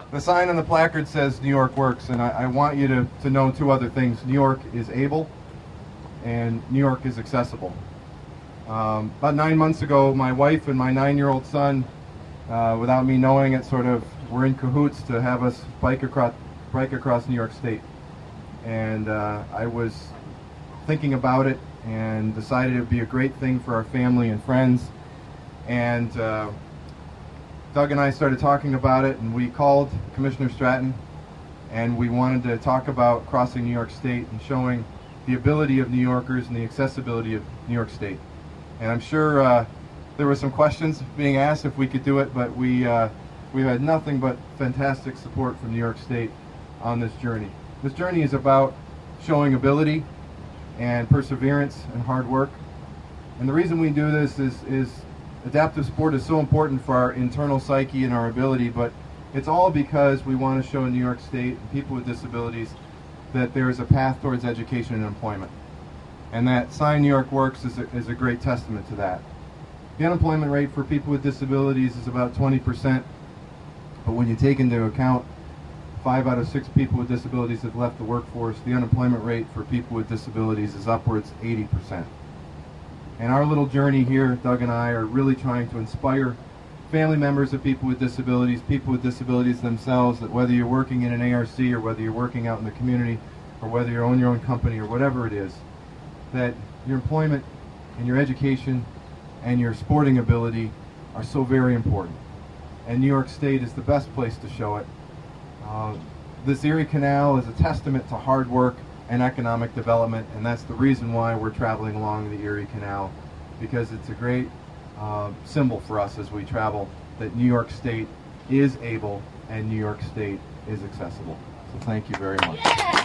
The sign on the placard says New York works, and I want you to know two other things. New York is able, and New York is accessible. About 9 months ago, my wife and my 9-year-old son, without me knowing it, sort of were in cahoots to have us bike across New York State. And I was thinking about it and decided it would be a great thing for our family and friends. And Doug and I started talking about it, and we called Commissioner Stratton, and we wanted to talk about crossing New York State and showing the ability of New Yorkers and the accessibility of New York State. And I'm sure there were some questions being asked if we could do it, but we had nothing but fantastic support from New York State on this journey. This journey is about showing ability and perseverance and hard work. And the reason we do this is adaptive sport is so important for our internal psyche and our ability, but it's all because we want to show New York State and people with disabilities that there is a path towards education and employment. And that sign New York Works is a great testament to that. The unemployment rate for people with disabilities is about 20%, but when you take into account 5 out of 6 people with disabilities have left the workforce, the unemployment rate for people with disabilities is upwards 80%. And our little journey here, Doug and I, are really trying to inspire family members of people with disabilities themselves, that whether you're working in an ARC or whether you're working out in the community or whether you own your own company or whatever it is, that your employment and your education and your sporting ability are so very important. And New York State is the best place to show it. This Erie Canal is a testament to hard work and economic development, and that's the reason why we're traveling along the Erie Canal, because it's a great symbol for us as we travel that New York State is able and New York State is accessible. So thank you very much. Yeah.